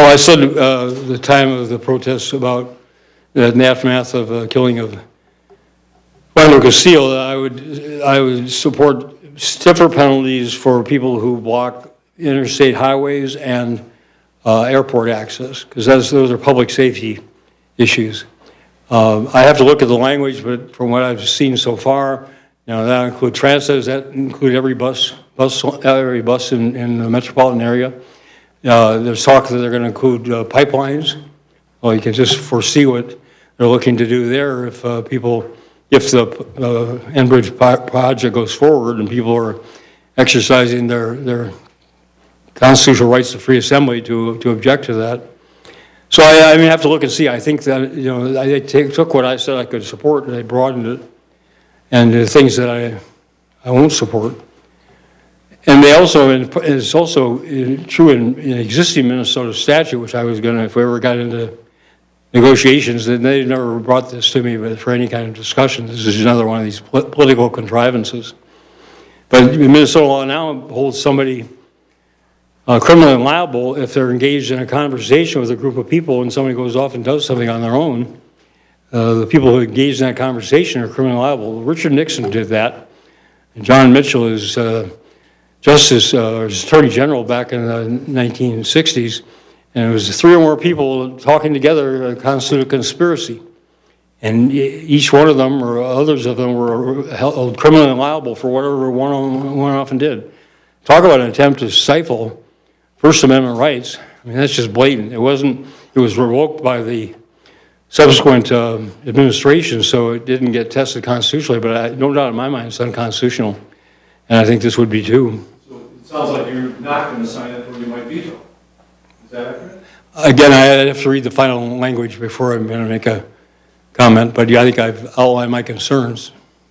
I said the time of the protests about in the aftermath of killing of Juan Castillo, I would support stiffer penalties for people who block interstate highways and airport access, because those are public safety issues. I have to look at the language, but from what I've seen so far, that include transit, does that include every bus in the metropolitan area? There's talk that they're going to include pipelines. Well, you can just foresee what they're looking to do there if the Enbridge project goes forward and people are exercising their constitutional rights to free assembly to object to that. So I have to look and see. I think that, I took what I said I could support and I broadened it, and the things that I won't support. And it's also true in existing Minnesota statute, which I was going to, if we ever got into negotiations, then they never brought this to me but for any kind of discussion. This is another one of these political contrivances. But Minnesota law now holds somebody criminally liable if they're engaged in a conversation with a group of people and somebody goes off and does something on their own. The people who engaged in that conversation are criminally liable. Richard Nixon did that. And John Mitchell is Attorney General back in the 1960s. And it was 3 or more people talking together constituted a conspiracy. And each one of them or others of them were held criminally liable for whatever one often did. Talk about an attempt to stifle First Amendment rights. I mean, that's just blatant. It was revoked by the subsequent administration, so it didn't get tested constitutionally, but no doubt in my mind it's unconstitutional. And I think this would be too. So it sounds like you're not going to sign it or you might veto. Is that accurate? Again, I have to read the final language before I'm going to make a comment, but yeah, I think I've outlined my concerns.